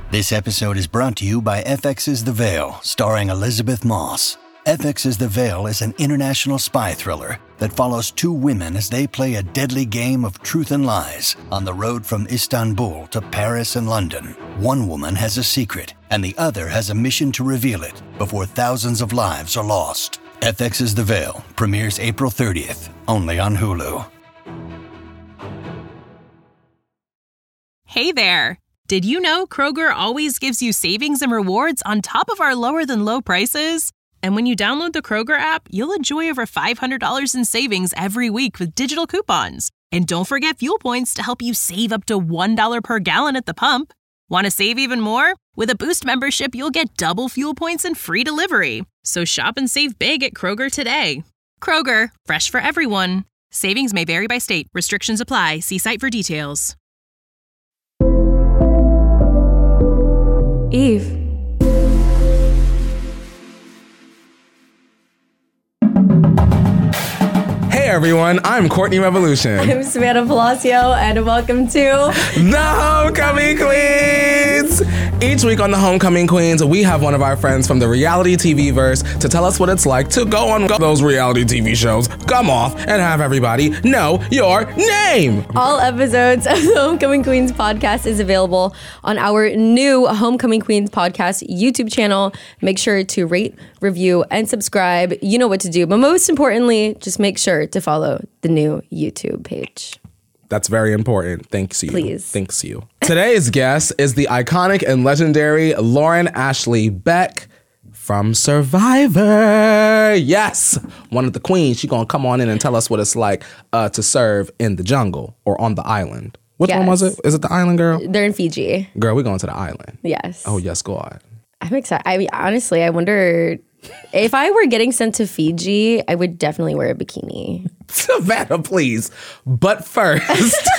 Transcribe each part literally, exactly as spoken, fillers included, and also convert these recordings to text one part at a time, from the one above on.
This episode is brought to you by F X's The Veil, starring Elizabeth Moss. F X's The Veil is an international spy thriller that follows two women as they play a deadly game of truth and lies on the road from Istanbul to Paris and London. One woman has a secret, and the other has a mission to reveal it before thousands of lives are lost. F X's The Veil premieres April thirtieth, only on Hulu. Hey there! Did you know Kroger always gives you savings and rewards on top of our lower-than-low prices? And when you download the Kroger app, you'll enjoy over five hundred dollars in savings every week with digital coupons. And don't forget fuel points to help you save up to one dollar per gallon at the pump. Want to save even more? With a Boost membership, you'll get double fuel points and free delivery. So shop and save big at Kroger today. Kroger, fresh for everyone. Savings may vary by state. Restrictions apply. See site for details. Eve. Hey everyone, I'm Courtney Revolution. I'm Savannah Palacio, and welcome to The Homecoming Queens! Each week on The Homecoming Queens, we have one of our friends from the reality T V verse to tell us what it's like to go on those reality T V shows, come off, and have everybody know your name! All episodes of the Homecoming Queens podcast is available on our new Homecoming Queens podcast YouTube channel. Make sure to rate, review, and subscribe. You know what to do, but most importantly, just make sure to follow the new YouTube page. That's very important. Thanks you. Please. Thanks you. Today's guest is the iconic and legendary Lauren Ashley Beck from Survivor. Yes, one of the queens. She's going to come on in and tell us what it's like uh, to serve in the jungle or on the island. Which Yes. one was it? Is it the island, girl? They're in Fiji. Girl, we're going to the island. Yes. Oh, yes, go on. I'm excited. I mean, honestly, I wonder if I were getting sent to Fiji, I would definitely wear a bikini. Savannah, please. But first,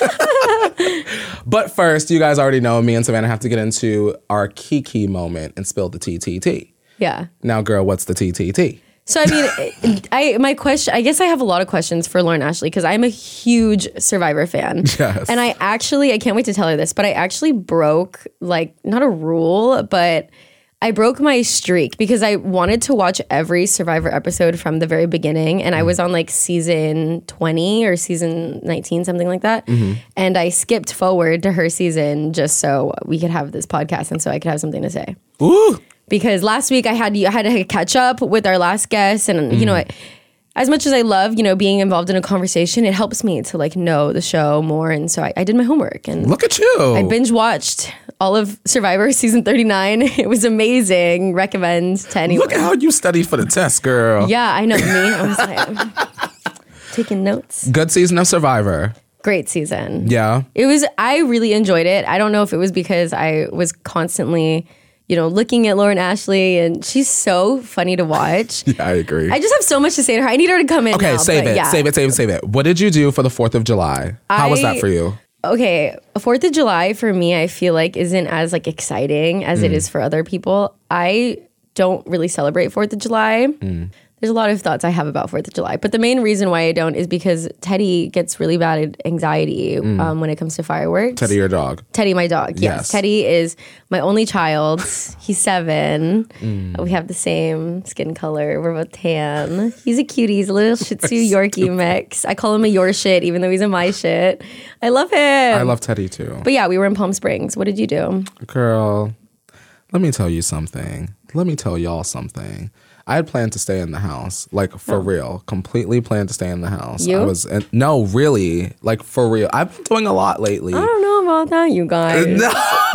but first, you guys already know me and Savannah have to get into our Kiki moment and spill the T T T. Yeah. Now, girl, what's the T T T? So, I mean, I my question, I guess I have a lot of questions for Lauren Ashley because I'm a huge Survivor fan. Yes. And I actually, I can't wait to tell her this, but I actually broke, like, not a rule, but I broke my streak because I wanted to watch every Survivor episode from the very beginning. And I was on like season twenty or season nineteen, something like that. Mm-hmm. And I skipped forward to her season just so we could have this podcast and so I could have something to say. Ooh. Because last week I had I had to catch up with our last guest, and you know, I, as much as I love you know being involved in a conversation, it helps me to like know the show more, and so I, I did my homework and Look at you. I binge watched all of Survivor season thirty-nine. It was amazing. Recommend to anyone. Look at how you studied for the test, girl. Yeah, I know me. I was like taking notes. Good season of Survivor. Great season. Yeah. It was. I really enjoyed it. I don't know if it was because I was constantly, you know, looking at Lauren Ashley, and she's so funny to watch. Yeah, I agree. I just have so much to say to her. I need her to come in. Okay, now, save but it, yeah. save it, save it, save it. What did you do for the fourth of July? How was that I- for you? Okay, fourth of July for me, I feel like isn't as like exciting as Mm. it is for other people. I don't really celebrate fourth of July. Mm. There's a lot of thoughts I have about fourth of July, but the main reason why I don't is because Teddy gets really bad anxiety um, when it comes to fireworks. Mm. Teddy, your dog. Teddy, my dog. Yes. Yes. Teddy is my only child. He's seven. Mm. We have the same skin color. We're both tan. He's a cutie. He's a little Shih Tzu Yorkie mix. I call him a your shit, even though he's a my shit. I love him. I love Teddy too. But yeah, we were in Palm Springs. What did you do? Girl, let me tell you something. Let me tell y'all something. I had planned to stay in the house, like for Oh. real, completely planned to stay in the house. You? I was, in, no, really, like for real. I've been doing a lot lately. I don't know about that, you guys. No,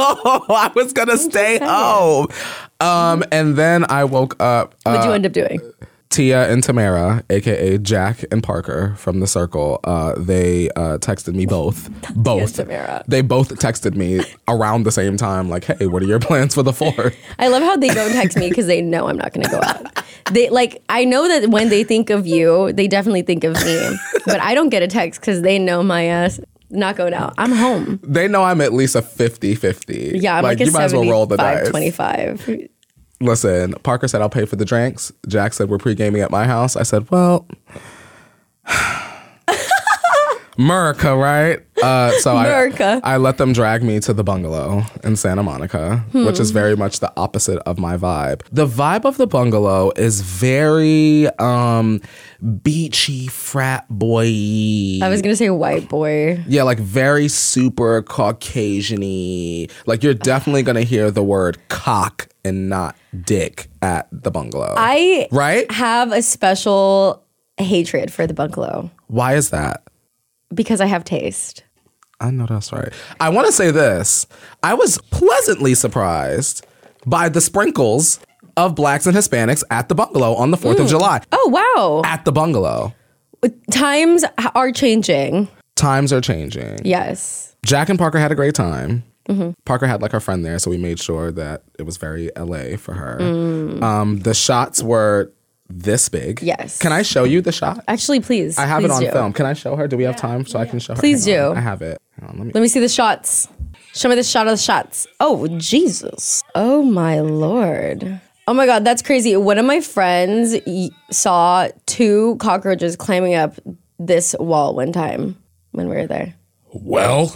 I was gonna stay saying. home. Um, and then I woke up. What'd you uh, end up doing? Tia and Tamara, aka Jack and Parker from the Circle, uh, they uh, texted me both. both. Tamara. They both texted me around the same time, like, "Hey, what are your plans for the fourth?" I love how they don't text me because they know I'm not going to go out. They like I know that when they think of you, they definitely think of me, but I don't get a text because they know my ass not going out. I'm home. They know I'm at least a fifty-fifty. Yeah, I'm like, you a might as well roll the seventy-five dice. twenty-five. Listen, Parker said I'll pay for the drinks. Jack said we're pre-gaming at my house. I said, well, America, right? Uh, so America. I, I let them drag me to the bungalow in Santa Monica, hmm. which is very much the opposite of my vibe. The vibe of the bungalow is very um, beachy, frat boy. I was gonna say white boy. Yeah, like very super Caucasian-y. Like you're definitely gonna hear the word cock and not dick at the bungalow. I right? have a special hatred for the bungalow. Why is that? Because I have taste. I know that's right. I want to say this. I was pleasantly surprised by the sprinkles of blacks and Hispanics at the bungalow on the fourth mm. of July. Oh, wow. At the bungalow. Times are changing. Times are changing. Yes. Jack and Parker had a great time. Mm-hmm. Parker had like her friend there, so we made sure that it was very L A for her. Mm. Um, the shots were this big. Yes. Can I show you the shot? Actually, please. I have please it on do. film. Can I show her? Do we have time so yeah. I can show her? Please Hang do. on. I have it. On, let, me... let me see the shots. Show me the shot of the shots. Oh, Jesus. Oh, my Lord. Oh, my God. That's crazy. One of my friends y- saw two cockroaches climbing up this wall one time when we were there. Well...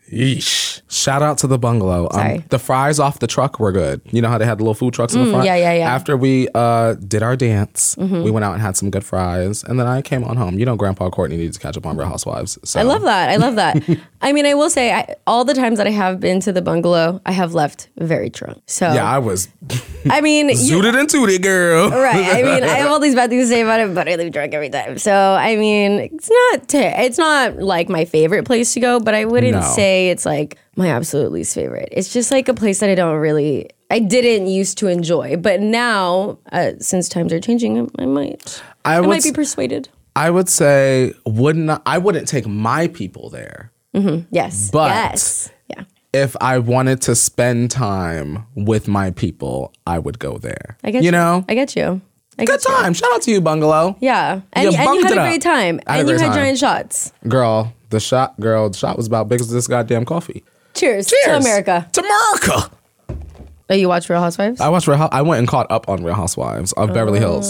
Yeesh. Shout out to the bungalow. Sorry. Um, the fries off the truck were good. You know how they had the little food trucks in the Mm, front? yeah, yeah, yeah. After we uh, did our dance, mm-hmm. we went out and had some good fries. And then I came on home. You know, Grandpa Courtney needed to catch up on Real Housewives. So. I love that. I love that. I mean, I will say, I, all the times that I have been to the bungalow, I have left very drunk. So yeah, I was. I mean, zooted and tooted, girl. Right. I mean, I have all these bad things to say about it, but I leave drunk every time. So I mean, it's not ter- it's not like my favorite place to go, but I wouldn't No. say it's like my absolute least favorite. It's just like a place that I don't really, I didn't used to enjoy, but now uh, since times are changing, I might, I, I might be persuaded. I would say wouldn't I wouldn't take my people there. Mm-hmm. Yes. But yes. Yeah. If I wanted to spend time with my people, I would go there. I get you. You know? I get you. I Good get you. time. Shout out to you, bungalow. Yeah. And, You and you bunked had it a up. great time. I had a And you great had time. giant shots. Girl, the shot, girl, the shot was about big as this goddamn coffee. Cheers, Cheers to America. To America. Oh, you watch Real Housewives? I watched Real Hou- I went and caught up on Real Housewives of Beverly Hills.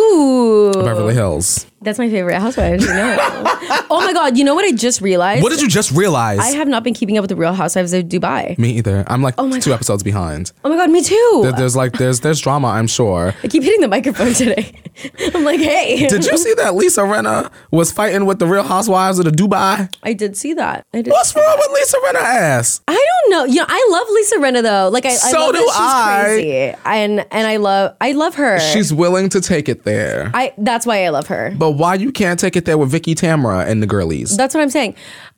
Ooh. Beverly Hills. That's my favorite housewives, you know. Oh my God, you know what I just realized? What did you just realize? I have not been keeping up with the Real Housewives of Dubai. Me either. I'm like Oh my two God. episodes behind. Oh my God, me too. There- there's like there's there's drama, I'm sure. I keep hitting the microphone today. I'm like, hey. Did you see that Lisa Rinna was fighting with the Real Housewives of the Dubai? I did see that. I did. What's wrong with Lisa Rinna ass? I don't know. You know, I love Lisa Rinna though. Like I, I So love do that she's I. crazy. And and I love I love her. She's willing to take it there. I that's why I love her. But why you can't take it there with Vicky Tamra and the girlies? That's what I'm saying.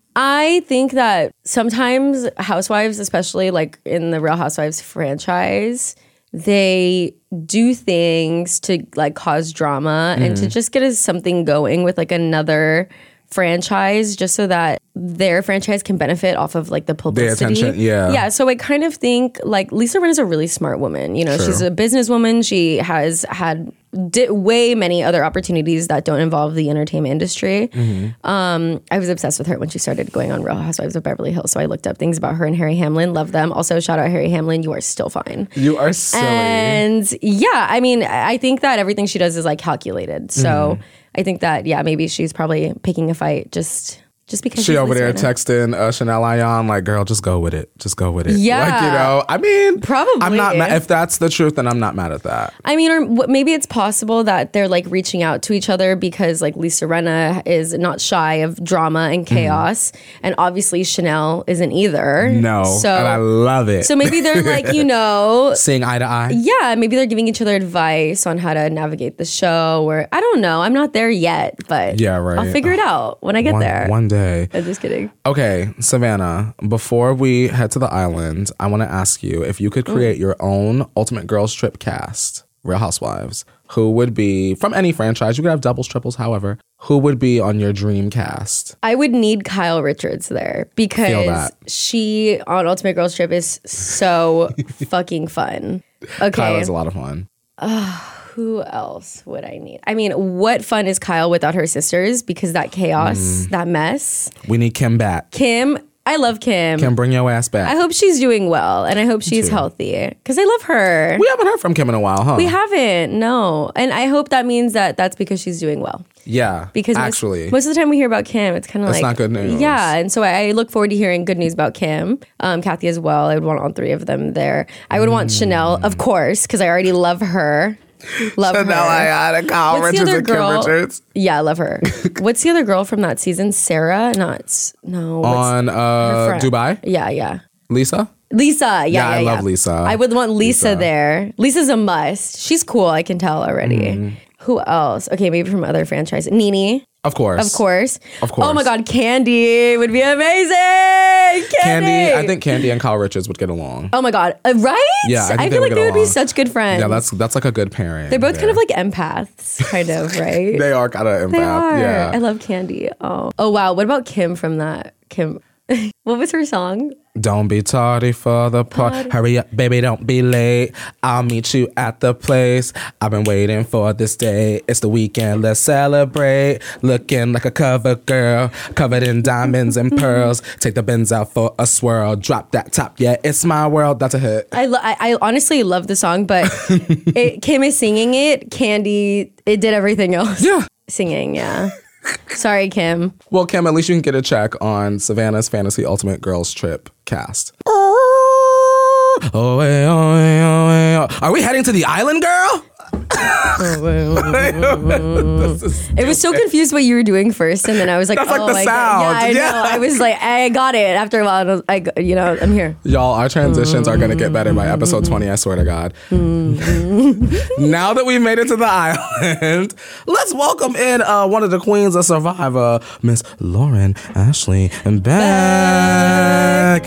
I think that sometimes housewives, especially like in the Real Housewives franchise, they do things to like cause drama mm-hmm. and to just get us something going with like another franchise just so that their franchise can benefit off of like the publicity. Their attention, yeah. Yeah, so I kind of think like Lisa Rinna is a really smart woman. You know, True. she's a businesswoman. She has had di- way many other opportunities that don't involve the entertainment industry. Mm-hmm. Um, I was obsessed with her when she started going on Real Housewives of Beverly Hills. So I looked up things about her and Harry Hamlin. Love them. Also, shout out Harry Hamlin. You are still fine. You are silly. And yeah, I mean, I think that everything she does is like calculated. So Mm-hmm. I think that, yeah, maybe she's probably picking a fight just just because She she's over Lisa there Rinna. texting uh, Chanel Ayan like, girl, just go with it. Just go with it. Yeah. Like, you know, I mean, Probably. I'm not mad. If that's the truth, then I'm not mad at that. I mean, or w- maybe it's possible that they're like reaching out to each other because like Lisa Rinna is not shy of drama and chaos, mm. and obviously Chanel isn't either. No, so and I love it. So maybe they're like, you know, seeing eye to eye. Yeah, maybe they're giving each other advice on how to navigate the show, or I don't know. I'm not there yet, but yeah, right. I'll figure it out when I get one, there. One day. I'm just kidding. Okay, Savannah, before we head to the island, I want to ask you if you could create mm. your own Ultimate Girls Trip cast, Real Housewives, who would be, from any franchise, you could have doubles, triples, however, who would be on your dream cast? I would need Kyle Richards there because she on Ultimate Girls Trip is so fucking fun. Okay. Kyle is a lot of fun. Uh, who else would I need? I mean, what fun is Kyle without her sisters? Because that chaos, mm. that mess. We need Kim back. Kim, I love Kim. Kim, bring your ass back. I hope she's doing well, and I hope she's too. healthy because I love her. We haven't heard from Kim in a while, huh? We haven't, no. And I hope that means that that's because she's doing well. Yeah, Because most- actually. most, of the time we hear about Kim, it's kind of It's like not good news. Yeah, and so I, I look forward to hearing good news about Kim, um, Kathy as well. I would want all three of them there. I would want Chanel, of course, because I already love her. Love Chanel her. Ayana, Kyle What's the Richards, other and Kim girl? Richards. Yeah, I love her. What's the other girl from that season? Sarah? Not s- no. what's On her uh, friend? Dubai, Yeah, yeah. Lisa. Lisa, yeah, yeah, I yeah. love Lisa. I would want Lisa, Lisa. there. Lisa's a must. She's cool. I can tell already. Mm-hmm. Who else? Okay, maybe from other franchises. Nene, Of course. of course. Of course. Oh my God, Candy would be amazing. Candy. Candy, I think Candy and Kyle Richards would get along. Oh my God, uh, right? Yeah, I think they feel would like get they would be along. such good friends. Yeah, that's that's like a good pairing. They're both there. kind of like empaths, kind of, right? They are kind of empath. They are. Yeah. I love Candy. Oh, oh wow. What about Kim from that? Kim. What was her song? Don't be tardy for the party. Hurry up, baby, don't be late. I'll meet you at the place. I've been waiting for this day. It's the weekend, let's celebrate. Looking like a cover girl, covered in diamonds and pearls. Take the Benz out for a swirl. Drop that top, yeah, it's my world. That's a hit. I, lo- I I honestly love the song, but it, Kim is singing it. Candy, it did everything else. Yeah. Singing, yeah. Sorry, Kim. Well, Kim, at least you can get a check on Savannah's Fantasy Ultimate Girls Trip cast. Oh, oh, eh, oh, eh, oh, eh, oh. Are we heading to the island, girl? This is- It was so confused what you were doing first, and then I was like, That's oh like the my sound. God. Yeah, I Yeah. know. I was like, I got it. After a while, I, was, I go- you know, I'm here. Y'all, our transitions are going to get better by episode twenty, I swear to God. Now that we've made it to the island, let's welcome in uh, one of the queens of Survivor, Miss Lauren Ashley and Beck.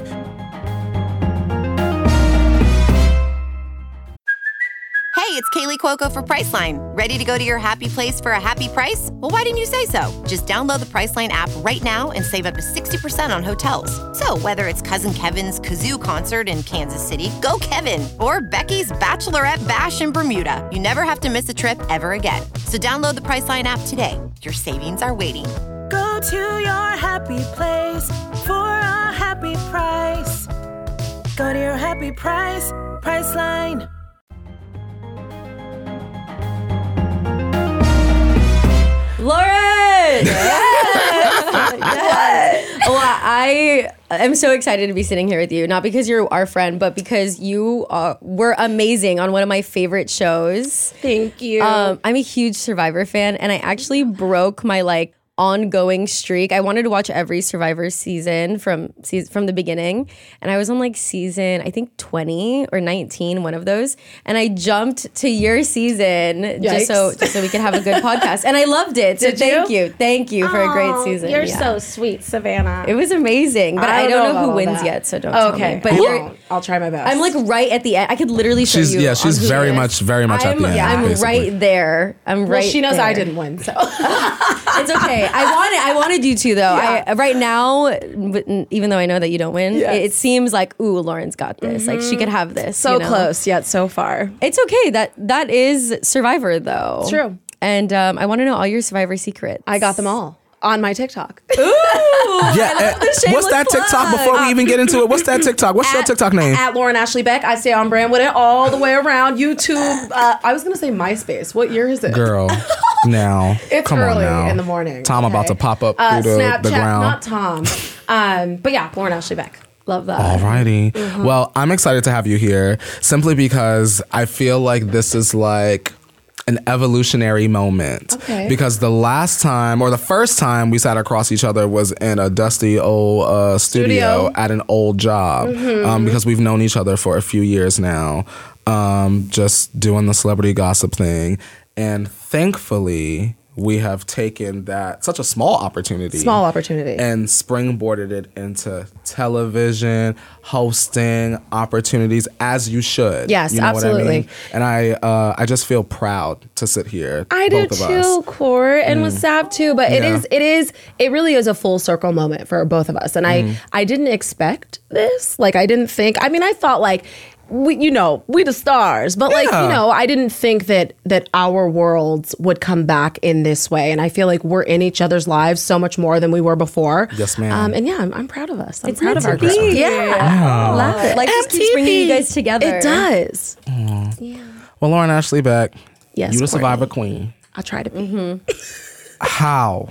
Hey, it's Kaylee Cuoco for Priceline. Ready to go to your happy place for a happy price? Well, why didn't you say so? Just download the Priceline app right now and save up to sixty percent on hotels. So whether it's Cousin Kevin's Kazoo Concert in Kansas City, go Kevin, or Becky's Bachelorette Bash in Bermuda, you never have to miss a trip ever again. So download the Priceline app today. Your savings are waiting. Go to your happy place for a happy price. Go to your happy price, Priceline. Lauren! Yes! Yes! Well, I am so excited to be sitting here with you, not because you're our friend, but because you uh, were amazing on one of my favorite shows. Thank you. Um, I'm a huge Survivor fan, and I actually broke my like ongoing streak. I wanted to watch every Survivor season from season, from the beginning, and I was on like season I think twenty or nineteen, one of those, and I jumped to your season just so Yikes. just so we could have a good podcast, and I loved it. So Did thank you? you, thank you for a great Oh, season. You're Yeah. so sweet, Savannah. It was amazing, but I don't, know, about who all wins that. yet, so don't tell Okay, me. But I you're, won't. I'll try my best. I'm like right at the end. I could literally show She's you. yeah, on she's who very it is. much, very much I'm, at the end. I'm basically. right there. I'm well, right. she knows there. I didn't win, so It's okay. I wanted I wanted you to though. I, right now, w- even though I know that you don't win, Yes. it, it seems like ooh, Lauren's got this. Like she could have this. so you know? close yet so far. It's okay. That that is Survivor though. It's true. And um, I want to know all your Survivor secrets. I got them all on my TikTok. Yeah, uh, what's shameless that TikTok plug. before we even get into it? What's that TikTok? What's your At- TikTok name? At Lauren Ashley Beck. I stay on brand with it all the way around. YouTube. Uh, I was gonna say MySpace. What year is it? Girl, now. It's Come early on now. in the morning. Tom about to pop up Uh, through the, Snapchat, the ground. not Tom. Um, but yeah, Lauren Ashley Beck. Love that. Alrighty. Mm-hmm. Well, I'm excited to have you here simply because I feel like this is like an evolutionary moment. Okay. Because the last time or the first time we sat across each other was in a dusty old uh, studio, Studio. at an old job Mm-hmm. um, because we've known each other for a few years now, um, just doing the celebrity gossip thing. And thankfully, we have taken that such a small opportunity Small opportunity. and springboarded it into television, hosting opportunities, as you should. Yes, you know What I absolutely. mean? And I, uh, I just feel proud to sit here. I do both of too, us. Court, and with Sav too. But it Yeah. is, it is, it really is a full circle moment for both of us. And I, I didn't expect this. Like I didn't think. I mean, I thought like we, you know, we the stars. But like, Yeah. you know, I didn't think that that our worlds would come back in this way. And I feel like we're in each other's lives so much more than we were before. Yes, ma'am. Um, and yeah, I'm, I'm proud of us. I'm It's proud meant of our to be. girls. Yeah. Love it. Like just keeps bringing you guys together. It does. Well, Lauren Ashley Beck, Yes, you the Courtney. Survivor queen. I'll try to be. Mm-hmm. How?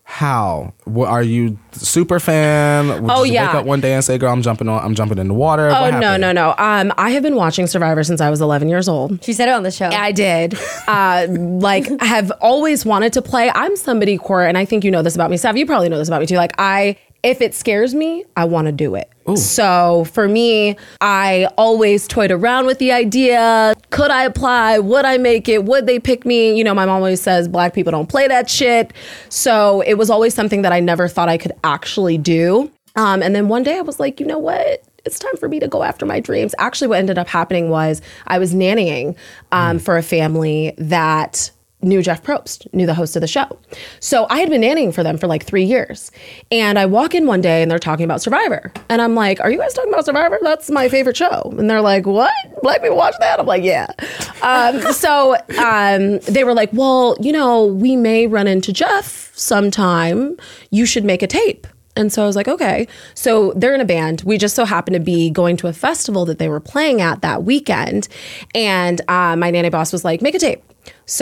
How? What, are you super fan? Would Oh, you yeah. wake up one day and say, "Girl, I'm jumping on. I'm jumping in the water." Oh, What no, happened? no, no. Um, I have been watching Survivor since I was eleven years old. She said it on the show. I did. Uh, like, have always wanted to play. I'm somebody, Cora, and I think you know this about me. Sav, you probably know this about me too. Like, I, if it scares me, I want to do it. So for me, I always toyed around with the idea. Could I apply? Would I make it? Would they pick me? You know, my mom always says black people don't play that shit. So it was always something that I never thought I could actually do. Um, and then one day I was like, you know what? It's time for me to go after my dreams. Actually, what ended up happening was I was nannying um, for a family that knew Jeff Probst, knew the host of the show. So I had been nannying for them for like three years. And I walk in one day and they're talking about Survivor. And I'm like, are you guys talking about Survivor? That's my favorite show. And they're like, what? Black people watch that? I'm like, yeah. Um, so um, they were like, well, you know, we may run into Jeff sometime. You should make a tape. And so I was like, okay. So they're in a band. We just so happened to be going to a festival that they were playing at that weekend. And uh, my nanny boss was like, make a tape.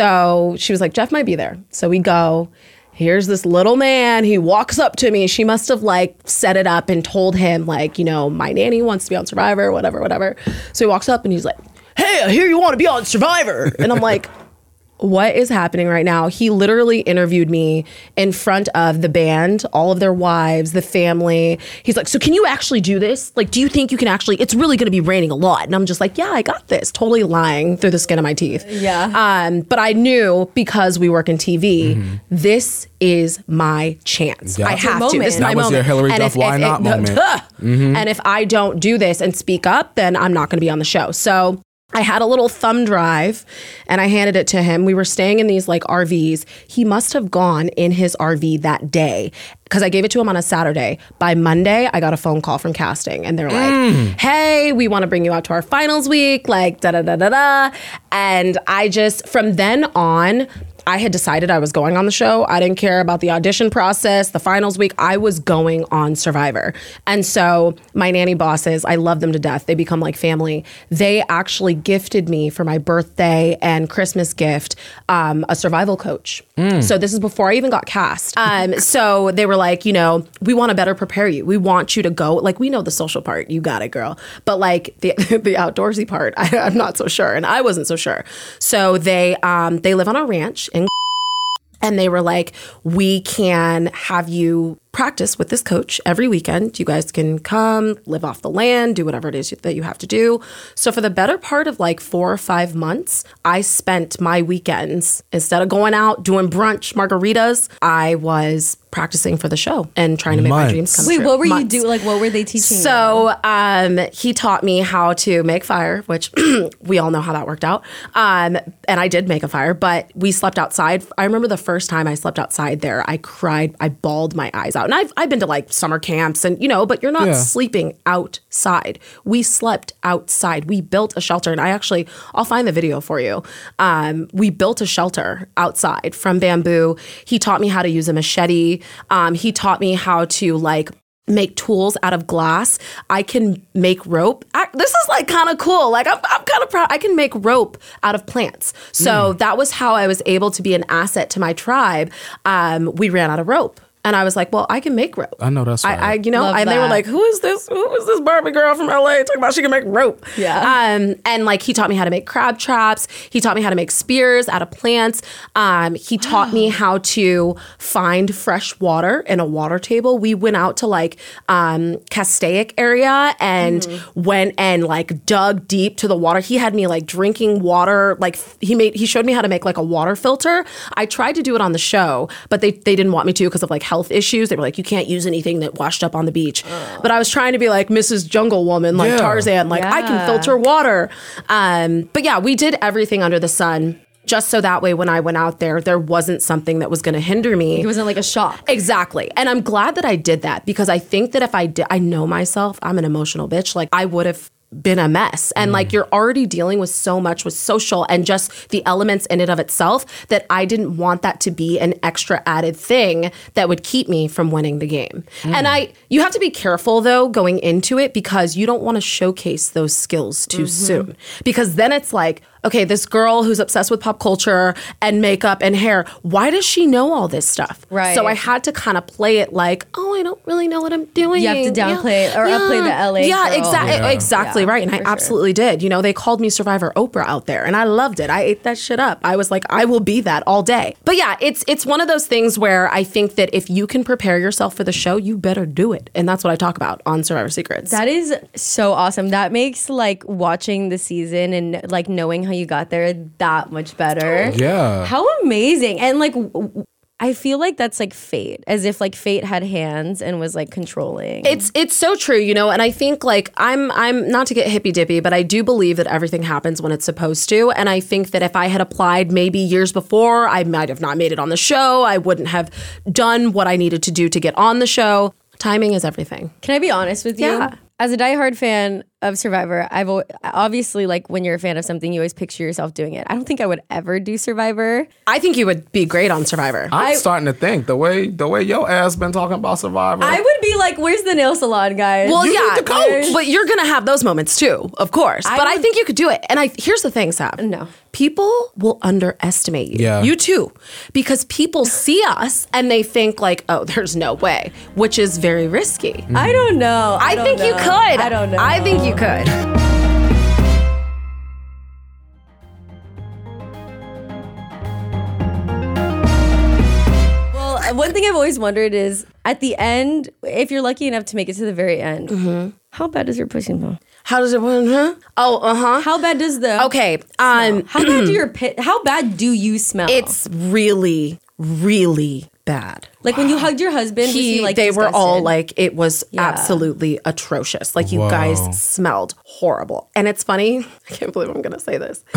So she was like, Jeff might be there. So we go. Here's this little man. He walks up to me. She must have like set it up and told him like, you know, my nanny wants to be on Survivor, whatever, whatever. So he walks up and he's like, hey, I hear you want to be on Survivor. And I'm like, what is happening right now? He literally interviewed me in front of the band, all of their wives, the family. He's like, so can you actually do this? Like, do you think you can actually, it's really going to be raining a lot. And I'm just like, yeah, I got this. Totally lying through the skin of my teeth. Yeah. Um, but I knew because we work in T V, mm-hmm. this is my chance. Yeah. I It's have your to. This is moment. my That was moment. your Hillary And Duff if- why if- not if- moment. Duh. Mm-hmm. And if I don't do this and speak up, then I'm not going to be on the show. So I had a little thumb drive and I handed it to him. We were staying in these like R Vs. He must have gone in his R V that day because I gave it to him on a Saturday. By Monday, I got a phone call from casting and they're like, mm. hey, we want to bring you out to our finals week, like da da da da da. And I just, from then on, I had decided I was going on the show. I didn't care about the audition process, the finals week. I was going on Survivor. And so my nanny bosses, I love them to death. They become like family. They actually gifted me for my birthday and Christmas gift um, a survival coach. Mm. So this is before I even got cast. Um, so they were like, you know, we want to better prepare you. We want you to go. Like, we know the social part. You got it, girl. But like the the outdoorsy part, I, I'm not so sure. And I wasn't so sure. So they um, they live on a ranch in and they were like, we can have you practice with this coach every weekend. You guys can come, live off the land, do whatever it is that you have to do. So for the better part of like four or five months, I spent my weekends, instead of going out, doing brunch, margaritas, I was practicing for the show and trying to make Months. my dreams come Wait, true. what were Months. you doing? Like, what were they teaching you? So um, he taught me how to make fire, which we all know how that worked out. Um, and I did make a fire, but we slept outside. I remember the first time I slept outside there, I cried, I bawled my eyes out. And I've, I've been to like summer camps and, you know, but you're not Yeah. sleeping outside. We slept outside. We built a shelter. And I actually, I'll find the video for you. Um, we built a shelter outside from bamboo. He taught me how to use a machete. Um, he taught me how to like make tools out of glass. I can make rope. I, this is like kind of cool. Like I'm, I'm kind of proud. I can make rope out of plants. So mm. that was how I was able to be an asset to my tribe. Um, we ran out of rope. And I was like, well, I can make rope. I know that's right. I, I you know, Love and they were that. like, who is this? Who is this Barbie girl from L A talking about she can make rope? Yeah. Um, and like he taught me how to make crab traps. He taught me how to make spears out of plants. Um, he taught me how to find fresh water in a water table. We went out to like um, Castaic area and mm-hmm. went and like dug deep to the water. He had me like drinking water. Like he made, he showed me how to make like a water filter. I tried to do it on the show, but they they didn't want me to because of like health issues. They were like, you can't use anything that washed up on the beach. Uh. But I was trying to be like Missus Jungle Woman, like Yeah. Tarzan, like Yeah. I can filter water. Um, but yeah, we did everything under the sun. Just so that way when I went out there, there wasn't something that was going to hinder me. It wasn't like a shock. Exactly. And I'm glad that I did that because I think that if I did, I know myself, I'm an emotional bitch. Like I would have been a mess. And like you're already dealing with so much with social and just the elements in it of itself that I didn't want that to be an extra added thing that would keep me from winning the game. Mm. And I you have to be careful though going into it because you don't want to showcase those skills too mm-hmm. soon. Because then it's like, okay, this girl who's obsessed with pop culture and makeup and hair, why does she know all this stuff? Right. So I had to kind of play it like, oh, I don't really know what I'm doing. You have to downplay yeah. or yeah. upplay the L A Yeah, girl. exactly, Yeah. exactly Yeah, right. And I for absolutely did. You know, they called me Survivor Oprah out there, and I loved it. I ate that shit up. I was like, I will be that all day. But yeah, it's it's one of those things where I think that if you can prepare yourself for the show, you better do it. And that's what I talk about on Survivor Secrets. That is so awesome. That makes like watching the season and like knowing how you got there that much better. Yeah. How amazing. And like w- I feel like that's like fate, as if like fate had hands and was like controlling. It's it's so true, you know, and I think like I'm I'm not to get hippy dippy, but I do believe that everything happens when it's supposed to. And I think that if I had applied maybe years before, I might have not made it on the show. I wouldn't have done what I needed to do to get on the show. Timing is everything. Can I be honest with you? Yeah. As a diehard fan of Survivor, I've al- obviously like when you're a fan of something, you always picture yourself doing it. I don't think I would ever do Survivor. I think you would be great on Survivor. I'm starting to think the way the way your ass been talking about Survivor. I would be like, "Where's the nail salon, guys?" Well, You yeah, need to coach. but you're gonna have those moments too, of course. I but I would- think you could do it. And I here's the thing, Sav. No. People will underestimate you. Yeah. You too. Because people see us and they think like, oh, there's no way, which is very risky. I don't know. I, don't think you know. could. I don't know. I think you could. Well, one thing I've always wondered is at the end, if you're lucky enough to make it to the very end, Mm-hmm. how bad does your pussy smell? How does it? Huh? Oh, uh huh. How bad does the Okay. Um, How bad do your pit? How bad do you smell? it's really, really bad. like when you hugged your husband. was He, he like they were all disgusted? like, it was Yeah. absolutely atrocious. Like you Whoa. guys smelled horrible. And it's funny. I can't believe I'm going to say this.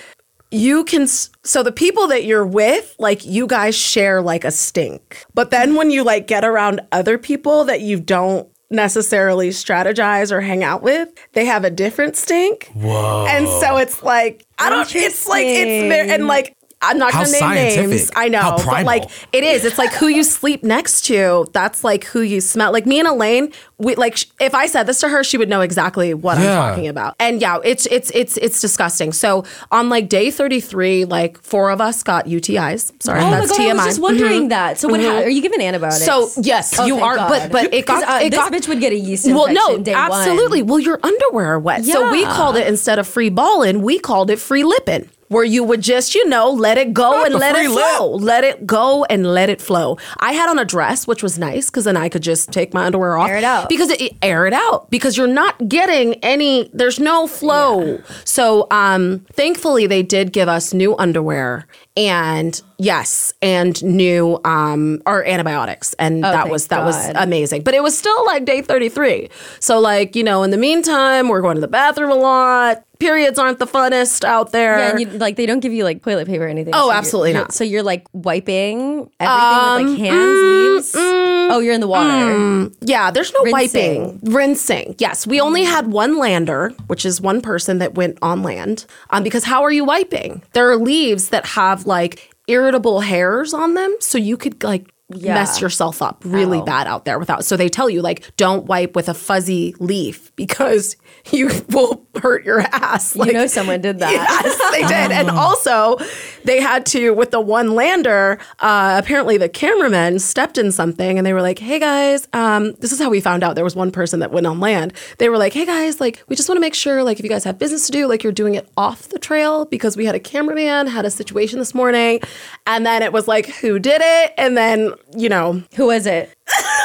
You can, s- so the people that you're with, like you guys share like a stink. But then when you like get around other people that you don't necessarily strategize or hang out with, they have a different stink. Whoa. And so it's like, I don't, it's like, it's there. And like, I'm not How gonna name scientific. names. I know, How but primal. like it is. It's like who you sleep next to. That's like who you smell. Like me and Elaine, we like sh- if I said this to her, she would know exactly what Yeah. I'm talking about. And yeah, it's it's it's it's disgusting. So on like day thirty-three, like four of us got U T Is. Sorry, Oh my that's god, T M I. I was just wondering Mhm. that. So what? ha- are you giving antibiotics? So yes, Oh, you thank are. God. But but it got, 'Cause, uh, it this got bitch would get a yeast well, infection. no, day absolutely. One. Well, your underwear are wet. So we Yeah. called it, instead of free balling, we called it free lipping. Where you would just, you know, let it go Not and the let free it lip. flow. Let it go and let it flow. I had on a dress, which was nice because then I could just take my underwear off. Air it out. Because it, it- air it out. Because you're not getting any, there's no flow. So um, thankfully they did give us new underwear and yes, and new um or antibiotics. And that thank was that was God. amazing. But it was still like day thirty-three. So like, you know, in the meantime, we're going to the bathroom a lot. Periods aren't the funnest out there. Yeah, and you, like they don't give you like toilet paper or anything. Oh, So you're- absolutely you're- not. So you're like wiping everything with like hands, leaves. oh, you're in the water. Yeah, there's no Rinsing. wiping. Rinsing. Yes, we only had one lander, which is one person that went on land. Um, because how are you wiping? There are leaves that have like irritable hairs on them, so you could like Yeah. mess yourself up really Ow. bad out there without. So they tell you like don't wipe with a fuzzy leaf because you will hurt your ass. Like, you know someone did that. Yes, they did. And also, they had to, with the one lander, uh, apparently the cameramen stepped in something and they were like, hey guys, um, this is how we found out there was one person that went on land. They were like, hey guys, like, we just want to make sure, like, if you guys have business to do, like, you're doing it off the trail because we had a cameraman, had a situation this morning. And then it was like, who did it? And then, you know, Who was it?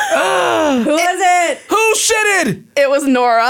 Who was it? Who shitted? it was Nora.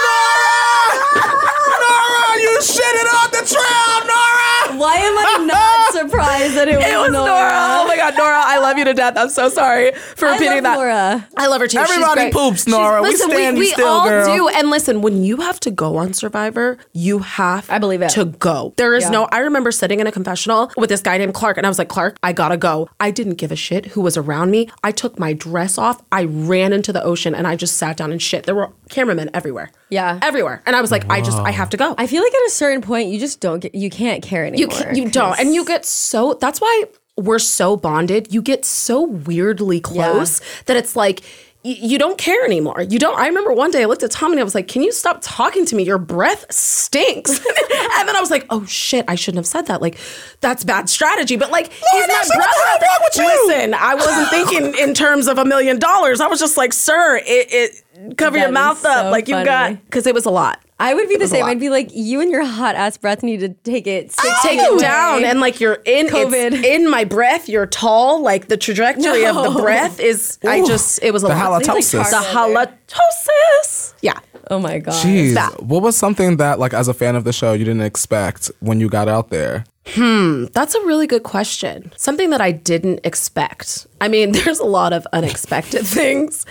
Nora, you shitted on the trail, Nora. Why am I not surprised that it was, It was Nora. Oh my God, Nora, I love you to death. I'm so sorry for I repeating love that. Laura. I love her too. Everybody She's great. poops, She's- Nora. We listen, stand we, you still, all girl. do. And listen, when you have to go on Survivor, you have I believe it. to go. There is Yeah. no, I remember sitting in a confessional with this guy named Clark, and I was like, Clark, I gotta go. I didn't give a shit who was around me. I took my dress off. I ran into the ocean and I just sat down and shit. There were cameramen everywhere. Yeah. Everywhere. And I was like, I just, I have to go. I feel like at a certain point, you just don't get, you can't care You anymore. can, you don't, and you get so. That's why we're so bonded. You get so weirdly close that it's like y- you don't care anymore. You don't. I remember one day I looked at Tom and I was like, "Can you stop talking to me? Your breath stinks." And then I was like, "Oh shit, I shouldn't have said that. Like, that's bad strategy." But like, he's my that's what the brother. hell wrong with you? Listen, I wasn't thinking in terms of a million dollars. I was just like, "Sir, it, it cover That your mouth is up, so like you funny. got," because it was a lot. I would be the was a same. lot. I'd be like, you and your hot ass breath need to take it. Six Take feet it away. down and like you're in COVID. it's in my breath. You're tall. Like the trajectory of the breath is. I Ooh, just it was a the lot. halitosis. The halitosis. Yeah. Oh my god. Jeez, that. what was something that, like, as a fan of the show, you didn't expect when you got out there? That's a really good question. Something that I didn't expect. I mean, there's a lot of unexpected things.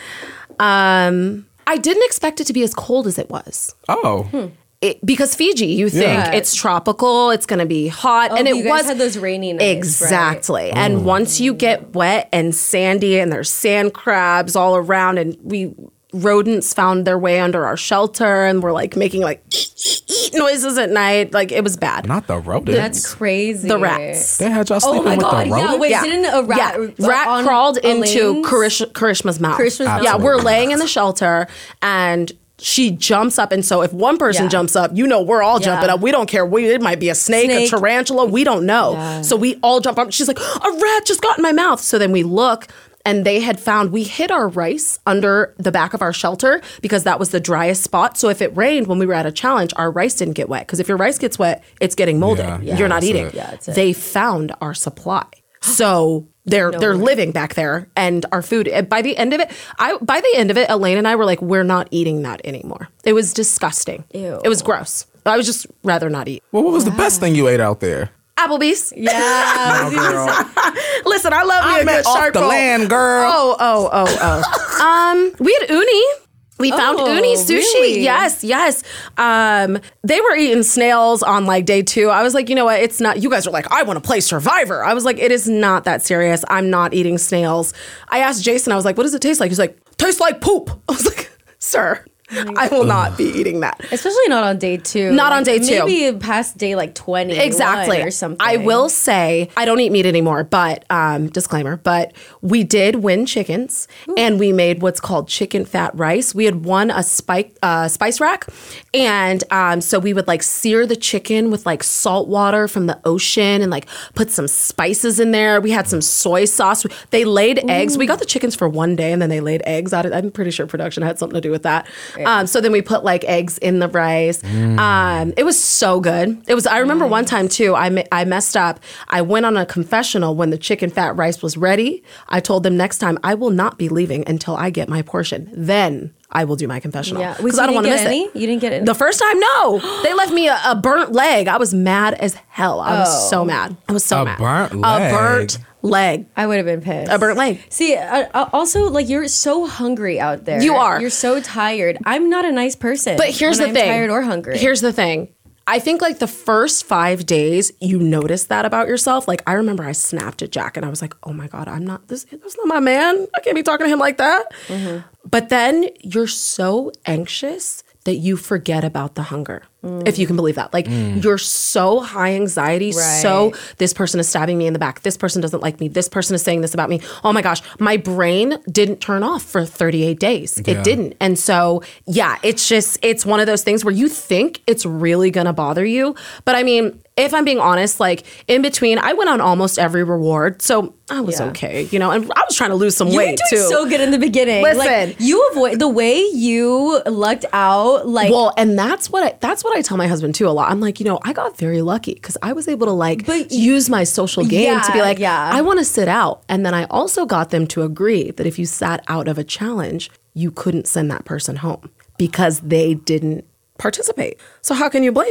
Um, I didn't expect it to be as cold as it was. Oh, It, because Fiji, you think Yeah. it's tropical, it's going to be hot, Oh, and it you guys was had those rainy nights, exactly. And once you get wet and sandy, and there's sand crabs all around, and we rodents found their way under our shelter, and we're like making like noises at night, like it was bad. not the rodents. That's crazy. The rats. They had y'all Oh sleeping my with god. the Yeah. rodents? Wait. Yeah. Didn't a rat? yeah, rat on crawled into Elaine's- Karish- Karishma's mouth. Karishma's mouth. Yeah, we're Absolutely. laying in the shelter, and she jumps up, and so if one person Yeah. jumps up, you know we're all jumping Yeah. up. We don't care. We, it might be a snake, Snake. a tarantula. We don't know. Yeah. So we all jump up. She's like, a rat just got in my mouth. So then we look, and they had found, we hid our rice under the back of our shelter because that was the driest spot. So if it rained when we were at a challenge, our rice didn't get wet. Because if your rice gets wet, it's getting molded. Yeah. Yeah, You're not that's eating. it. Yeah, that's it. They found our supply. So they're they're living back there, and our food. and By the end of it, I by the end of it, Elaine and I were like, we're not eating that anymore. It was disgusting. Ew. It was gross. I was just rather not eat. Well, what was the best thing you ate out there? Applebee's. Yeah. Listen, I love me I a meant good off shark the roll. land, girl. Oh, oh, oh, oh. um, we had uni. We found Oh, uni sushi. really? Yes, yes. Um, they were eating snails on like day two. I was like, you know what? It's not. You guys are like, I want to play Survivor. I was like, it is not that serious. I'm not eating snails. I asked Jason. I was like, what does it taste like? He's like, tastes like poop. I was like, sir, I will not be eating that. Especially not on day two. Not on day two. Maybe past day like twenty. Exactly. or something. I will say I don't eat meat anymore, but um, disclaimer. But we did win chickens, and we made what's called chicken fat rice. We had won a spike uh, spice rack, and um, so we would like sear the chicken with like salt water from the ocean, and like put some spices in there. We had some soy sauce. They laid eggs. We got the chickens for one day, and then they laid eggs. I, I'm pretty sure production had something to do with that. Um, so then we put like eggs in the rice. Um, it was so good. It was. I remember one time too. I me- I messed up. I went on a confessional when the chicken fat rice was ready. I told them next time I will not be leaving until I get my portion. Then I will do my confessional. Yeah. Wait, because so I you don't want to didn't miss get any? it. You didn't get any? The first time, no. They left me a, a burnt leg. I was mad as hell. I was so mad. I was so A mad. burnt A leg? burnt leg. I would have been pissed. A burnt leg. See, uh, uh, also, like, you're so hungry out there. You are. You're so tired. I'm not a nice person. But here's when the I'm thing. tired or hungry. Here's the thing. I think like the first five days, you notice that about yourself. Like I remember I snapped at Jack and I was like, oh my God, I'm not, this, that's not my man. I can't be talking to him like that. Mm-hmm. But then you're so anxious that you forget about the hunger. If you can believe that. Like you're so high anxiety. So Right. this person is stabbing me in the back. This person doesn't like me. This person is saying this about me. Oh my gosh. My brain didn't turn off for thirty-eight days. Yeah. It didn't. And so, yeah, it's just, it's one of those things where you think it's really going to bother you. But I mean, if I'm being honest, like in between, I went on almost every reward. So I was Yeah. okay, you know, and I was trying to lose some You were weight doing too. so good in the beginning. Listen. Like, you avoid the way you lucked out. Like, Well, and that's what I, that's what I tell my husband too a lot. I'm like, you know, I got very lucky because I was able to like But- use my social game to be Yeah, like, yeah. I want to sit out. And then I also got them to agree that if you sat out of a challenge, you couldn't send that person home because they didn't participate. So how can you blame them?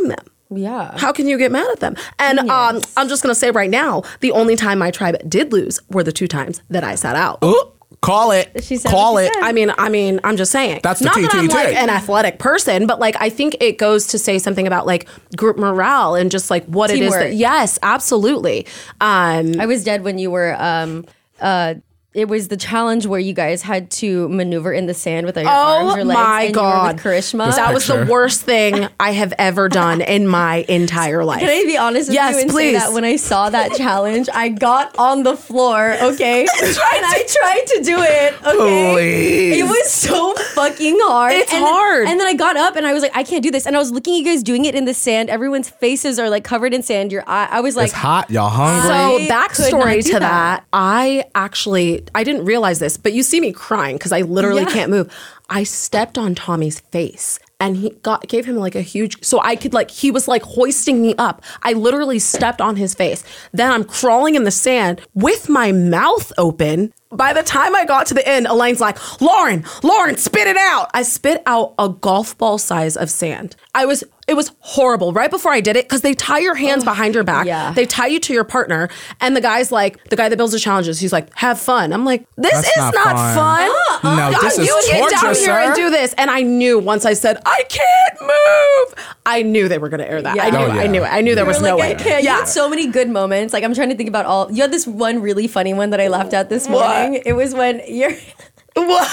Yeah. How can you get mad at them? And um, I'm just going to say right now, the only time my tribe did lose were the two times that I sat out. Ooh, call it. She said Call what she it. said. I mean, I mean, I'm just saying. That's the not T that T I'm T. like an athletic person, but like I think it goes to say something about like group morale and just like what it is Teamwork. that. Yes, absolutely. Um, I was dead when you were. Um, uh, it was the challenge where you guys had to maneuver in the sand with your arms Oh or legs. my and God. You were with Karishma. that was the Picture. worst thing I have ever done in my entire life. Can I be honest with Yes, you and please. say that when I saw that challenge, I got on the floor, okay? and I tried to do it, okay? Please. It was so fucking hard. It's and then- hard. and then I got up and I was like, I can't do this. And I was looking at you guys doing it in the sand. Everyone's faces are like covered in sand. Your eye, I was like, It's hot. Y'all hungry? So I could not backstory do to that. that. I actually I didn't realize this, but you see me crying because I literally Yeah. can't move. I stepped on Tommy's face and he got gave him like a huge so I could like he was like hoisting me up. I literally stepped on his face. Then I'm crawling in the sand with my mouth open. By the time I got to the end, Elaine's like, Lauren, Lauren, spit it out. I spit out a golf ball size of sand. I was, it was horrible. Right before I did it, because they tie your hands behind your back. yeah. They tie you to your partner. And the guy's like, the guy that builds the challenges, he's like, have fun. I'm like, this That's is not not, fun. fun. No, this is you get down torture, here and sir. do this. And I knew once I said, I can't move. I knew they were going to air that. Yeah. I knew Oh, it. I yeah. knew it. I knew there You was were no like, way. I can't. You Yeah. had so many good moments. Like I'm trying to think about all. You had this one really funny one that I laughed at this morning. It was when you're. What?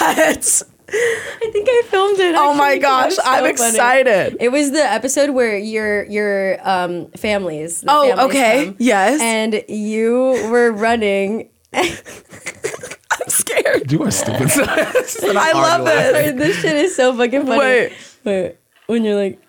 I think I filmed it. Oh my actually, 'cause it was gosh, I'm funny. excited. It was the episode where your your um families. the Oh, families okay. come, Yes. And you were running. I'm scared. You are stupid. I love this. Sorry, this shit is so fucking funny. Wait. Wait. When you're like,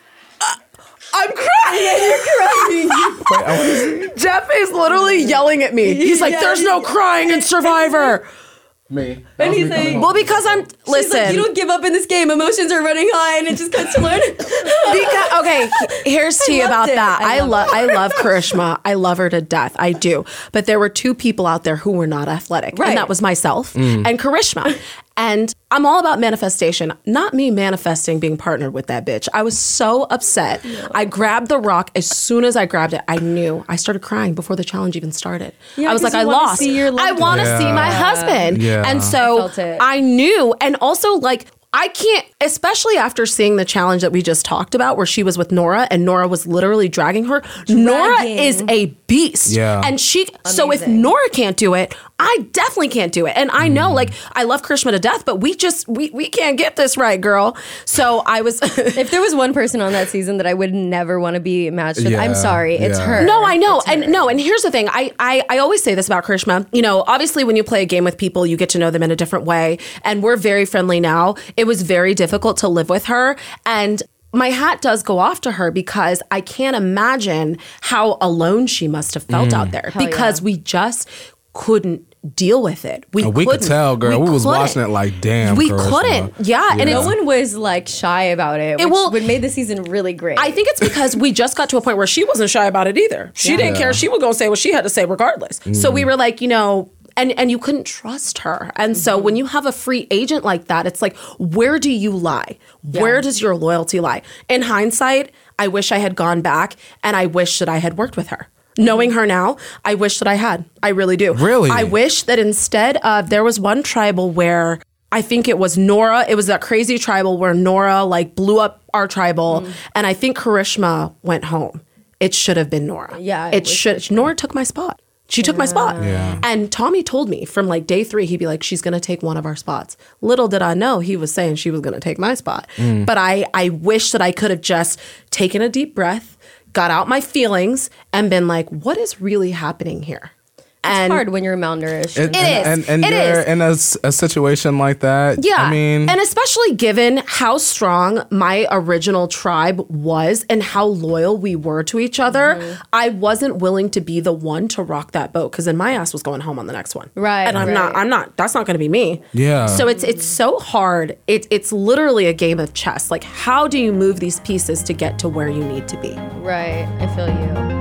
I'm crying. you're crying. Jeff is literally yelling at me. He's like, Yeah, there's no crying in Survivor. Me. And he's like, Well, because I'm, She's listen. like, you don't give up in this game. Emotions are running high, and it just cuts to Lauren. Because, okay, he- here's tea loved about it. that. I I loved love I love Karishma. I love her to death. I do. But there were two people out there who were not athletic. Right. And that was myself and Karishma. And I'm all about manifestation, not me manifesting being partnered with that bitch. I was so upset. I grabbed the rock. As soon as I grabbed it, I knew. I started crying before the challenge even started. Yeah, I was 'cause like, I you wanna lost. see your loved I want to one. see my Yeah. husband. Yeah. And so I felt it. I knew. And also, like, I can't, especially after seeing the challenge that we just talked about where she was with Nora and Nora was literally dragging her. Nora Dragging. is a beast. Yeah. And she, so if Amazing. Nora can't do it, I definitely can't do it. And I know, like, I love Karishma to death, but we just, we, we can't get this right, girl. So I was. If there was one person on that season that I would never want to be matched with, Yeah, I'm sorry, it's yeah. her. No, I know. It's her. And no, and here's the thing. I, I I always say this about Karishma. You know, obviously when you play a game with people, you get to know them in a different way. And we're very friendly now. It was very difficult to live with her. And my hat does go off to her because I can't imagine how alone she must have felt out there because yeah. we just couldn't deal with it. We, We could couldn't. tell, girl. We was couldn't. watching it like, damn, We Karishma. couldn't. Yeah. And No it's one was like shy about it, which will- would made the season really great. I think it's because we just got to a point where she wasn't shy about it either. She didn't care. She was going to say what she had to say regardless. So we were like, you know, and, and you couldn't trust her. And so when you have a free agent like that, it's like, where do you lie? Where does your loyalty lie? In hindsight, I wish I had gone back and I wish that I had worked with her. Knowing her now, I wish that I had. I really do. Really? I wish that instead of, there was one tribal where I think it was Nora. It was that crazy tribal where Nora like blew up our tribal. And I think Karishma went home. It should have been Nora. Yeah, I It wish should. Nora took my spot. She took my spot. Yeah. And Tommy told me from like day three, he'd be like, she's going to take one of our spots. Little did I know he was saying she was going to take my spot. But I, I wish that I could have just taken a deep breath, got out my feelings and been like, what is really happening here? it's hard when you're malnourished. It, It is. And, and It you're is. in a, s- a situation like that. Yeah. I mean, and especially given how strong my original tribe was and how loyal we were to each other, Mm-hmm. I wasn't willing to be the one to rock that boat because then my ass was going home on the next one. Right, And I'm not, right. I'm not, that's not going to be me. Yeah. So it's, it's so hard. It, it's literally a game of chess. Like, how do you move these pieces to get to where you need to be? Right, I feel you.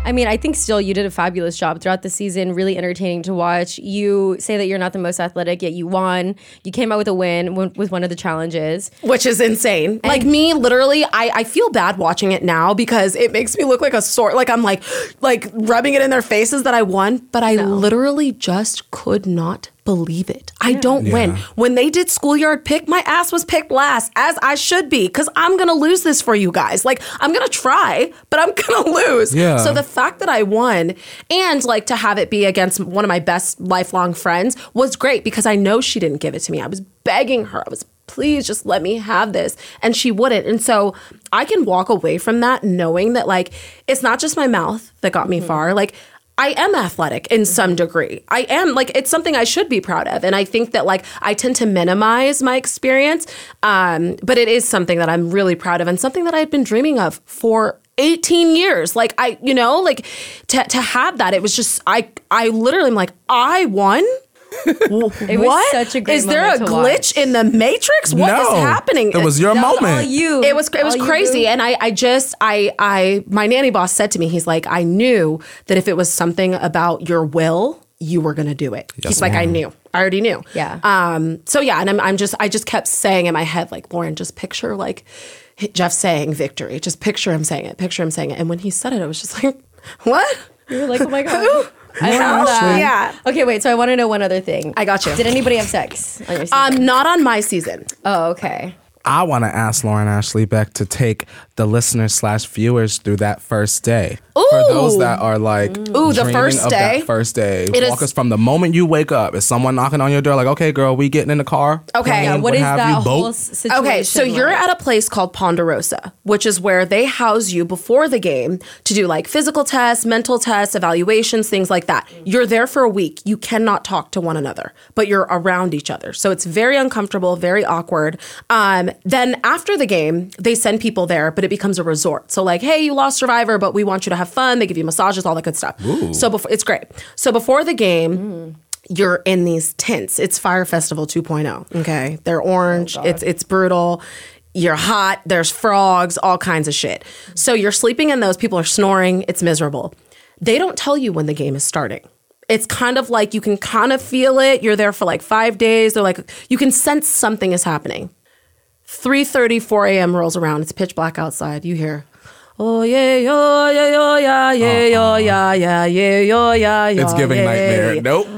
I mean, I think still you did a fabulous job throughout the season, really entertaining to watch. You say that you're not the most athletic, yet you won. You came out with a win w- with one of the challenges. Which is insane. Like me, literally, I, I feel bad watching it now because it makes me look like a sort. Like I'm like, like rubbing it in their faces that I won, but I literally just could not believe it. I don't Yeah. win. When they did schoolyard pick, my ass was picked last, as I should be, because I'm gonna lose this for you guys. Like I'm gonna try, but I'm gonna lose. Yeah. So the fact that I won and like to have it be against one of my best lifelong friends was great because I know she didn't give it to me. I was begging her. I was, please just let me have this. And she wouldn't. And so I can walk away from that knowing that like it's not just my mouth that got me far. Like I am athletic in some degree. I am like, it's something I should be proud of. And I think that like, I tend to minimize my experience. Um, but it is something that I'm really proud of and something that I've been dreaming of for eighteen years. Like I, you know, like to, to have that, it was just, I, I literally am like, I won. It was what? such a great Is there a moment to glitch watch. in the Matrix? What is No. happening? It was your That was all moment. you. It was it was All you crazy, do. and I I just I I my nanny boss said to me, he's like, I knew that if it was something about your will, you were gonna do it. He's like, I knew, I already knew. Yeah. Um. So yeah, and I'm I'm just I just kept saying in my head like, Lauren, just picture like Jeff saying victory. Just picture him saying it. Picture him saying it. And when he said it, I was just like, what? You were like, oh my God. I love that. Yeah. Okay, wait. So I want to know one other thing. I got you. Did anybody have sex on your season? Um. Not on my season. oh, okay. I want to ask Lauren Ashley Beck to take the listeners slash viewers through that first day. For those Ooh. that are like, Ooh, the dreaming first of day? that first day. It Walk is- us from the moment you wake up. Is someone knocking on your door like, okay, girl, we getting in the car? Okay. Plane, Yeah, What is have that you, whole boat? s- situation? Okay, so you're like? at a place called Ponderosa, which is where they house you before the game to do like physical tests, mental tests, evaluations, things like that. You're there for a week. You cannot talk to one another, but you're around each other. So it's very uncomfortable, very awkward. Um, then after the game, they send people there, but it becomes a resort. So like, hey, you lost Survivor, but we want you to have fun. They give you massages, all that good stuff. So before it's great. So before the game, mm. you're in these tents. It's Fire Festival two point oh. Okay, they're orange. Oh, it's it's brutal. You're hot. There's frogs. All kinds of shit. So you're sleeping in those. People are snoring. It's miserable. They don't tell you when the game is starting. It's kind of like you can kind of feel it. You're there for like five days. They're like, you can sense something is happening. three thirty, four a.m. rolls around. It's pitch black outside. You hear, oh yeah, yeah, yeah, yeah, yeah, yeah, yeah, yeah, yeah, yeah, yeah, yeah. It's giving yeah, nightmare. yeah. Nope.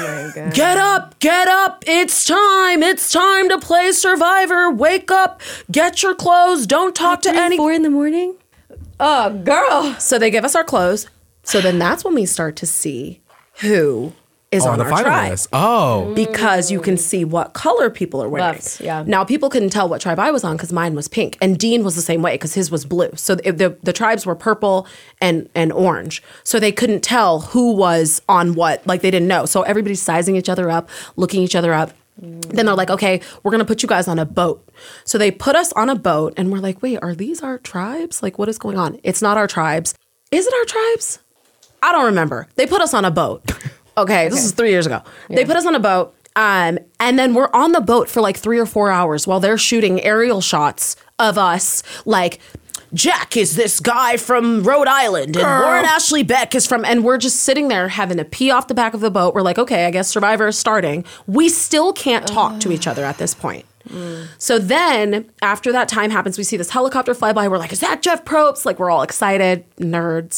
Get up, get up. It's time. It's time to play Survivor. Wake up, get your clothes. Don't talk to Three, any. four in the morning? Oh, girl. So they give us our clothes. So then that's when we start to see who is Oh, on the our tribe. finalists. Oh. Because you can see what color people are wearing. Loves, yeah. Now people couldn't tell what tribe I was on because mine was pink, and Dean was the same way because his was blue. So the, the the tribes were purple and and orange. So they couldn't tell who was on what. Like they didn't know. So everybody's sizing each other up, looking each other up. Then they're like, okay, we're gonna put you guys on a boat. So they put us on a boat, and we're like, wait, are these our tribes? Like, what is going on? It's not our tribes. Is it our tribes? I don't remember. They put us on a boat. Okay, this is three years ago. Yeah. They put us on a boat, um, and then we're on the boat for like three or four hours while they're shooting aerial shots of us. Like, Jack is this guy from Rhode Island, and Girl. Lauren Ashley Beck is from, and we're just sitting there having to pee off the back of the boat. We're like, okay, I guess Survivor is starting. We still can't talk to each other at this point. Mm. So then, after that time happens, we see this helicopter fly by. We're like, is that Jeff Probst? Like, we're all excited, nerds.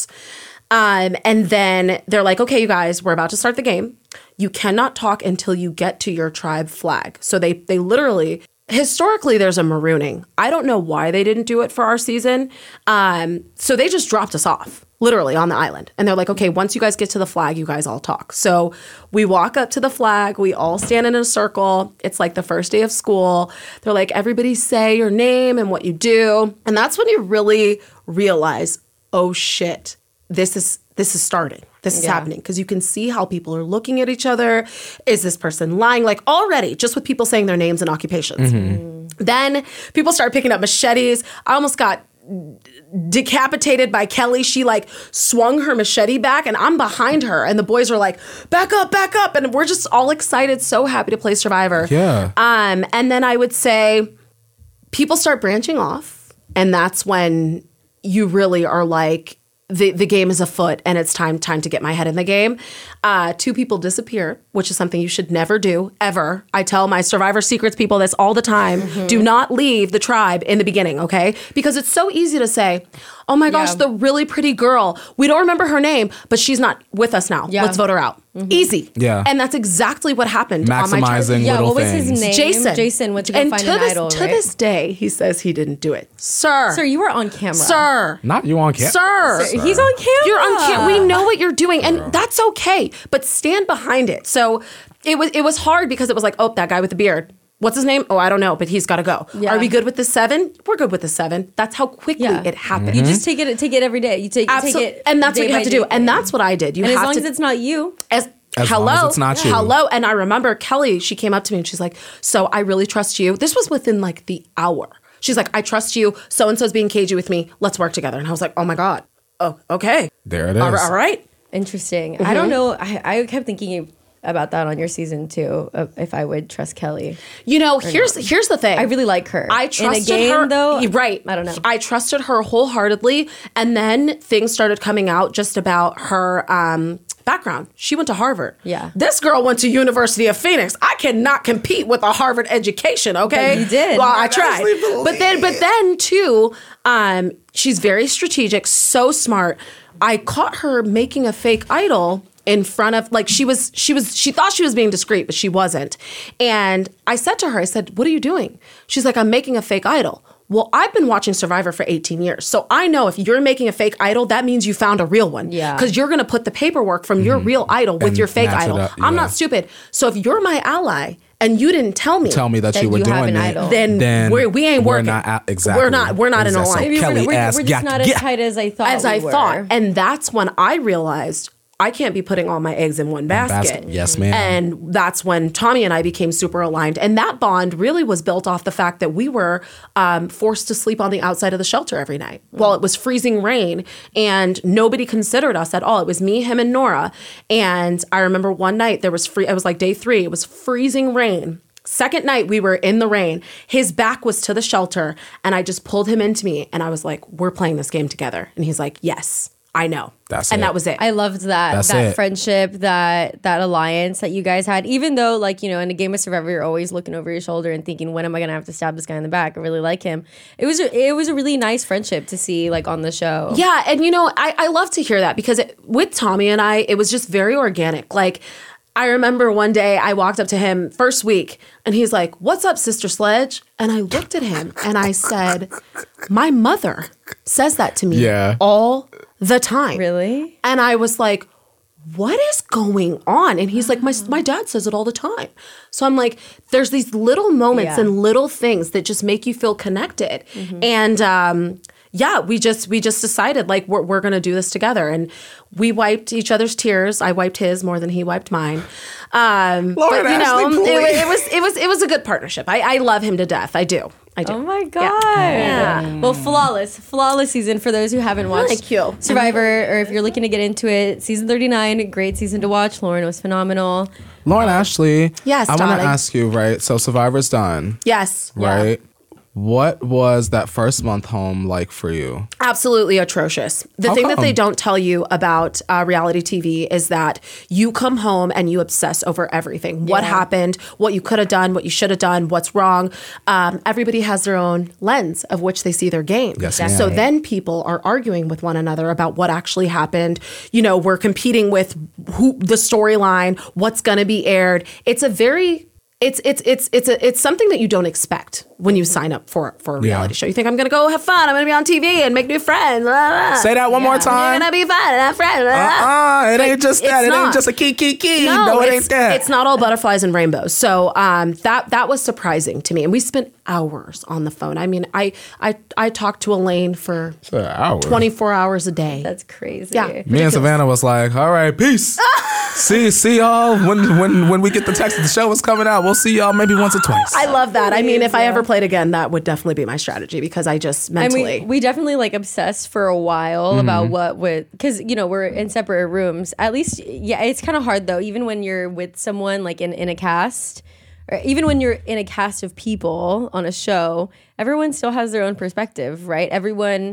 Um, and then they're like, okay, you guys, we're about to start the game. You cannot talk until you get to your tribe flag. So they they literally, historically, there's a marooning. I don't know why they didn't do it for our season. Um, so they just dropped us off, literally on the island. And they're like, okay, once you guys get to the flag, you guys all talk. So we walk up to the flag. We all stand in a circle. It's like the first day of school. They're like, everybody say your name and what you do. And that's when you really realize, oh shit. This is this is starting. This is Yeah. happening because you can see how people are looking at each other. Is this person lying? Like already, just with people saying their names and occupations. Mm-hmm. Then people start picking up machetes. I almost got decapitated by Kelly. She like swung her machete back, and I'm behind her, and the boys are like, "Back up, back up!" And we're just all excited, so happy to play Survivor. Yeah. Um, and then I would say people start branching off, and that's when you really are like, the, the game is afoot and it's time time to get my head in the game. Uh, two people disappeared, which is something you should never do, ever. I tell my Survivor Secrets people this all the time. Mm-hmm. Do not leave the tribe in the beginning, okay? Because it's so easy to say, oh my gosh, yeah. the really pretty girl. We don't remember her name, but she's not with us now. Yeah. Let's vote her out. Mm-hmm. Easy. Yeah. And that's exactly what happened Maximizing on my tribe. Yeah, little what was things. his name? Jason. Jason went to go and find to an this, idol, To right? this day, he says he didn't do it. Sir. Sir, you were on camera. Sir. Not you on camera. Sir. Sir. He's on camera. You're on camera. We know what you're doing, and that's okay. But stand behind it. So it was it was hard because it was like, oh, that guy with the beard. What's his name? Oh, I don't know, but he's got to go. Yeah. Are we good with the seven? We're good with the seven. That's how quickly Yeah. it happened. You just take it take it every day. You take, take it, and that's day what you by have to day do. thing. And that's what I did. You and have as long to, as it's not you. As, As hello, long as it's not you. hello. And I remember Kelly. She came up to me and she's like, "So I really trust you." This was within like the hour. She's like, "I trust you. So and so's being cagey with me. Let's work together." And I was like, "Oh my god. Oh, okay. There it is. All right." All right. Interesting. Mm-hmm. I don't know. I, I kept thinking about that on your season too. Of if I would trust Kelly. You know, here's not. here's the thing. I really like her. I trusted in a game, her though. Right. I don't know. I trusted her wholeheartedly, and then things started coming out just about her um, background. She went to Harvard. Yeah. This girl went to University of Phoenix. I cannot compete with a Harvard education. Okay. But you did. Well, I I tried. actually But then, but then too, um, she's very strategic, so smart. I caught her making a fake idol in front of, like, she was, she was, she thought she was being discreet, but she wasn't. And I said to her, I said, "What are you doing?" She's like, "I'm making a fake idol." Well, I've been watching Survivor for eighteen years. So I know if you're making a fake idol, that means you found a real one. Yeah. Because you're going to put the paperwork from your real idol with And your fake match it idol. up, I'm yeah. not stupid. So if you're my ally and you didn't tell me, Tell me that, That you were you have doing an it. idol. then, Then we're, we ain't we're working. not at- exactly. We're not, we're not in Exactly. alliance. Maybe Kelly we're, we're, ass we're just got not to as get- tight as I thought. As we I were. thought. And that's when I realized I can't be putting all my eggs in one basket. basket. Yes, ma'am. And that's when Tommy and I became super aligned. And that bond really was built off the fact that we were um, forced to sleep on the outside of the shelter every night. Well, it was freezing rain and nobody considered us at all. It was me, him, and Nora. And I remember one night there was free, it was like day three, it was freezing rain. Second night, we were in the rain. His back was to the shelter, and I just pulled him into me, and I was like, "We're playing this game together." And he's like, "Yes, I know." That's and it. that was it. I loved that That's that it. friendship, that that alliance that you guys had. Even though, like, you know, in a game of Survivor, you're always looking over your shoulder and thinking, "When am I gonna have to stab this guy in the back?" I really like him. It was a, it was a really nice friendship to see, like, on the show. Yeah, and you know, I, I love to hear that because it, with Tommy and I, it was just very organic. Like, I remember one day I walked up to him first week and he's like, "What's up, Sister Sledge?" And I looked at him and I said, "My mother says that to me Yeah. all the time." Really? And I was like, "What is going on?" And he's like, my, my dad says it all the time. So I'm like, there's these little moments Yeah. and little things that just make you feel connected. And um, yeah, we just we just decided like we're, we're going to do this together. And we wiped each other's tears. I wiped his more than he wiped mine. Um, Lauren but you know, Ashley, it, please. it was it was it was a good partnership. I, I love him to death. I do. I do. Oh my god! Yeah. Well, flawless, flawless season for those who haven't watched Thank you. Survivor, or if you're looking to get into it. Season thirty-nine, great season to watch. Lauren was phenomenal. Lauren Ashley. Yes, I want darling. to ask you, right? So Survivor's done, Yes. right? What was that first month home like for you? Absolutely atrocious. The How thing that come? they don't tell you about uh, reality T V is that you come home and you obsess over everything. What Yeah. happened, what you could have done, what you should have done, what's wrong. Um, everybody has their own lens of which they see their game. Yes, So ma'am. then people are arguing with one another about what actually happened. You know, we're competing with who the storyline, what's going to be aired. It's a very It's it's it's it's a it's something that you don't expect when you sign up for for a reality Yeah. show. You think I'm gonna go have fun, I'm gonna be on T V and make new friends. Blah, blah. Say that one more I'm time. gonna be fun and have friends. Blah, blah. Uh-uh, it But ain't just it's that. It not. ain't just a key, key, key. No, No, it it's, ain't that. It's not all butterflies and rainbows. So um, that that was surprising to me, and we spent hours on the phone. I mean, I I I talked to Elaine for An hour. twenty-four hours a day. That's crazy. Yeah. Me and Savannah was like, all right, peace. see see y'all when when when we get the text that the show is coming out. We'll see y'all maybe once or twice. I love that. I mean, if I Yeah. ever played again, that would definitely be my strategy because I just And mentally. we, we definitely like obsessed for a while Mm-hmm. about what would, because you know we're in separate rooms. At least, yeah, it's kind of hard though. Even when you're with someone like in, in a cast, or even when you're in a cast of people on a show, everyone still has their own perspective, right? Everyone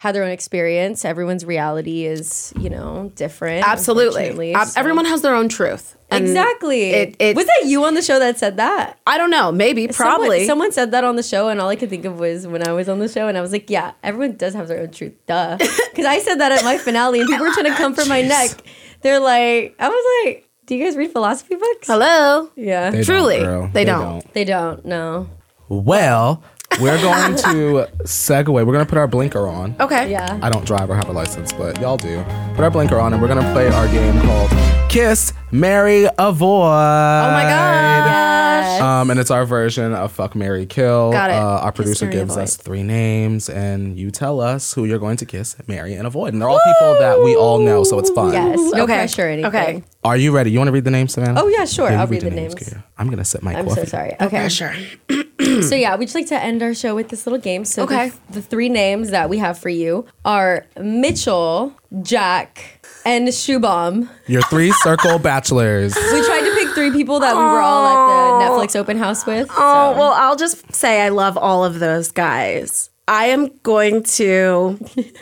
had their own experience. Everyone's reality is, you know, different. Absolutely. unfortunately, Ab- so- Everyone has their own truth. And Exactly. It, it, was that you on the show that said that? I don't know. Maybe. Probably. Someone, someone said that on the show, and all I could think of was when I was on the show, and I was like, yeah, everyone does have their own truth. Duh. Because I said that at my finale, and people were trying to come for my neck. They're like, I was like, do you guys read philosophy books? Hello. Yeah. They Truly, don't, girl. they don't. They don't, no. Well, we're going to segue. We're going to put our blinker on. Okay. Yeah. I don't drive or have a license, but y'all do. Put our blinker on, and we're going to play our game called Kiss, Marry, Avoid. Oh my gosh. Yes. Um, and it's our version of Fuck, Marry, Kill. Got it. Uh, our producer Marry, gives Avoid. us three names, and you tell us who you're going to kiss, marry, and avoid. And they're all people that we all know, so it's fun. Yes. No Okay. pressure or anything. Okay. Are you ready? You want to read the names, Savannah? Oh, yeah, sure. Yeah, you I'll read the names, names. Kira. I'm going to sip my I'm coffee. so sorry. Okay. Sure. So yeah, we just like to end our show with this little game. So Okay. the, the three names that we have for you are Mitchell, Jack, and Shubham. Your three circle bachelors. We tried to pick three people that we were all at the Netflix open house with. Oh, so. well, I'll just say I love all of those guys. I am going to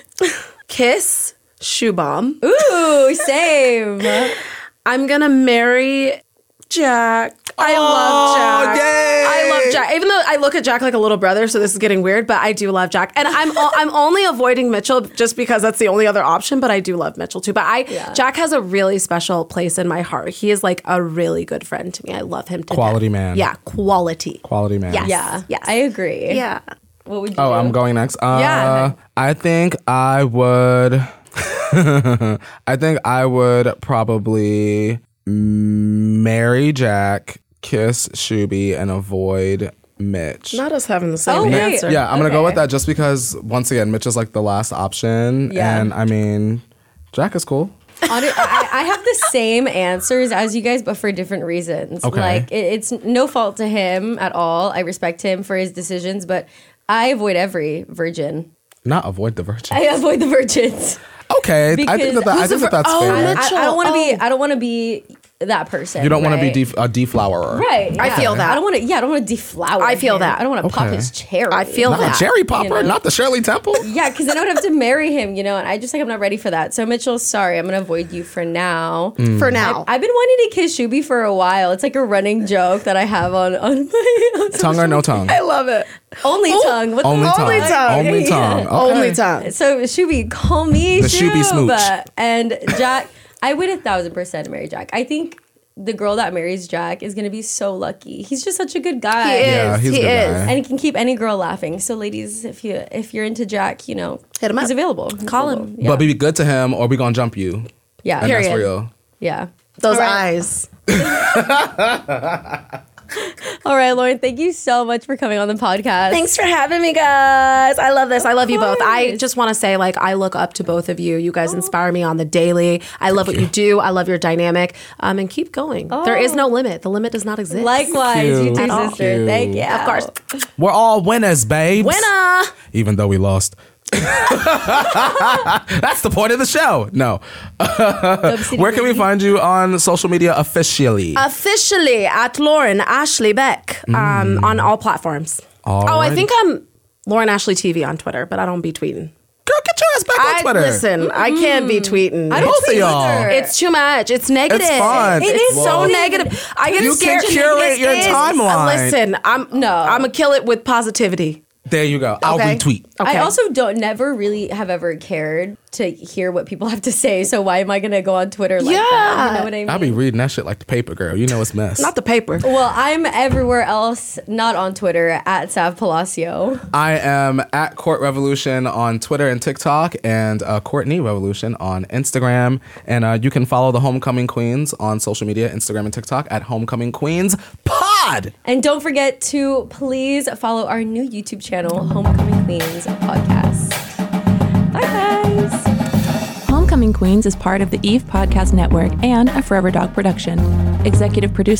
kiss Shubham. Ooh, same. I'm going to marry Jack. I love Jack. yay. I love Jack. Even though I look at Jack like a little brother, so this is getting weird, but I do love Jack. And I'm o- I'm only avoiding Mitchell just because that's the only other option, but I do love Mitchell too. But I Yeah. Jack has a really special place in my heart. He is like a really good friend to me. I love him to Quality death. man. Yeah, quality. Quality man. Yes. Yeah, Yes. I agree. Yeah. What would you Oh, do? I'm going next. Uh, Yeah. I think I would. I think I would probably marry Jack, kiss Shuby, and avoid Mitch. Not us having the same Oh, wait. answer. yeah, I'm gonna go Okay. with that just because once again, Mitch is like the last option, Yeah. and I mean, Jack is cool. On it, I, I have the same answers as you guys, but for different reasons. Okay. Like, it, it's no fault to him at all. I respect him for his decisions, but I avoid every virgin. Not avoid the virgin. I avoid the virgins. Okay, I think Because- that, that I Who's think the that that's vir- oh, fair. Mitch- I, I don't want to be. Oh. I don't want to be that person. You don't want to be right? def- a deflowerer. Right. I yeah. feel that. I don't want to. Yeah, I don't want to deflower. I feel him. that. I don't want to pop Okay. his cherry. I feel Not that. a cherry popper, You know? not the Shirley Temple. Yeah, because then I would have to marry him, you know, and I just like I'm not ready for that. So Mitchell, sorry, I'm gonna avoid you for now. Mm. For now. I've been wanting to kiss Shuby for a while. It's like a running joke that I have on on my on Tongue or no tongue? I love it. only tongue. What Only the tongue. Only tongue. Only Yeah. tongue. Okay. Only tongue. So Shuby, call me The Shuby Shub. smooch. And Jack, I would a thousand percent marry Jack. I think the girl that marries Jack is gonna be so lucky. He's just such a good guy. He is. Yeah, he's a he good is. guy. And he can keep any girl laughing. So, ladies, if you if you're into Jack, you know, Hit him he's up. available. He's Call him. available. Yeah. But be good to him, or we gonna jump you. yeah. And Period. that's real. Yeah. Those All right. eyes. All right, Lauren, thank you so much for coming on the podcast. Thanks for having me, guys. I love this. I love you both. I course. just want to say, like, I look up to both of you. You guys inspire me on the daily. I love what you do. I love your dynamic. Um, and keep going. There is no limit. The limit does not exist. Likewise, you Cute. too, At all. sister. Cute. Thank you. Of course. We're all winners, babes. Winner. Even though we lost. That's the point of the show. No. Where can we find you on social media officially? Officially at Lauren Ashley Beck um, on all platforms. All oh, I right. think I'm Lauren Ashley T V on Twitter, but I don't be tweeting. Girl, get your ass back on I Twitter. listen. I can't be tweeting. I don't Both of tweet y'all. either. It's too much. It's negative. It's fun. It It's is so fun. negative. I get You scared. can curate It your is- timeline. Listen, I'm No. I'm gonna kill it with positivity. There you go. I'll Okay. retweet. Okay. I also don't never really have ever cared to hear what people have to say. So why am I gonna go on Twitter like that? Yeah. You know what I mean? I'll be reading that shit like the paper, girl. You know it's mess. Not the paper. well, I'm everywhere else, not on Twitter, at Sav Palacio. I am at Court Revolution on Twitter and TikTok, and uh, Courtney Revolution on Instagram. And uh, you can follow the Homecoming Queens on social media, Instagram and TikTok at Homecoming Queens Pod. And don't forget to please follow our new YouTube channel, Homecoming Queens Podcast. Bye, guys. Homecoming Queens is part of the Eve Podcast Network and a Forever Dog production. Executive producer